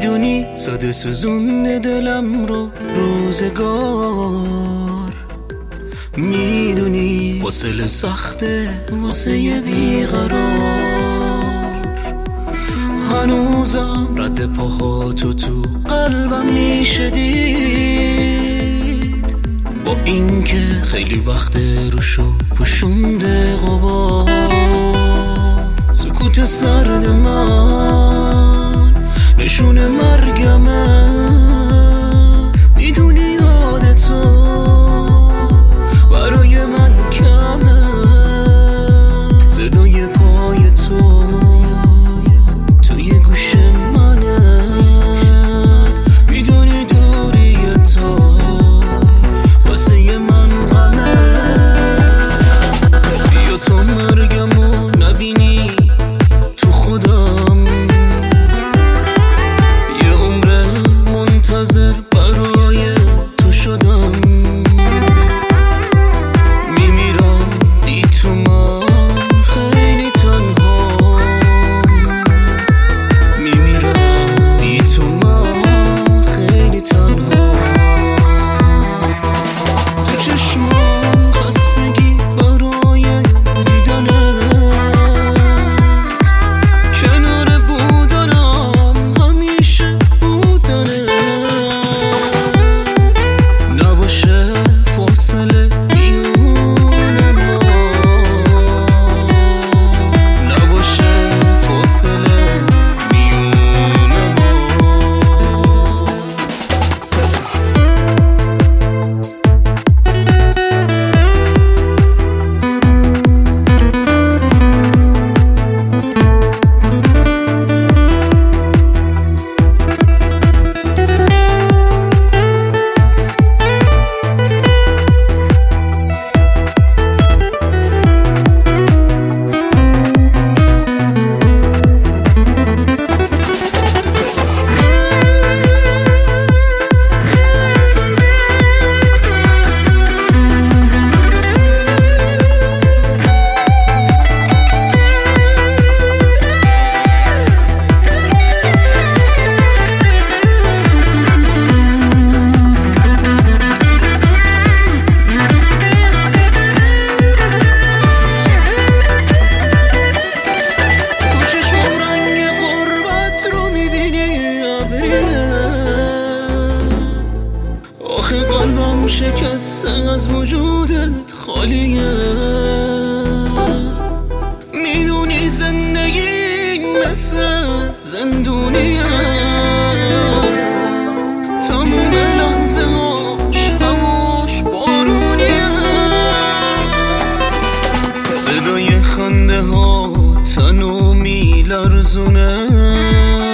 میدونی ساده سوزونده دلم رو روزگار، میدونی واسه سخته واسه یه بیقرار، هنوزم رد پاهاتو تو قلبم میشه دید، با اینکه خیلی وقت روشو پوشونده غبار. سکوت سرد من نشون مرگمه، میدونی یاد تو برای من کمه، صدای پای تو توی گوش منه، میدونی دوری تو واسه من غمه. بیا تو مرگمو نبینی تو خودم، یه عمر منتظر برای تو شدم، میمیرم بی تو من خیلی تنها، میمیرم بی تو من خیلی تنها. تو چشمام خستگی برای دیدنت، کنار بودنم همیشه بودنت، نباشه فاصله میون ما، نباشه فاصله میون ما. آخه قلبم شکسته از وجودت خالیه، میدونی زندگی مثل زندونیه، تموم لحظه هاش هواش بارونیه، صدای خنده ها تنو میلرزونه،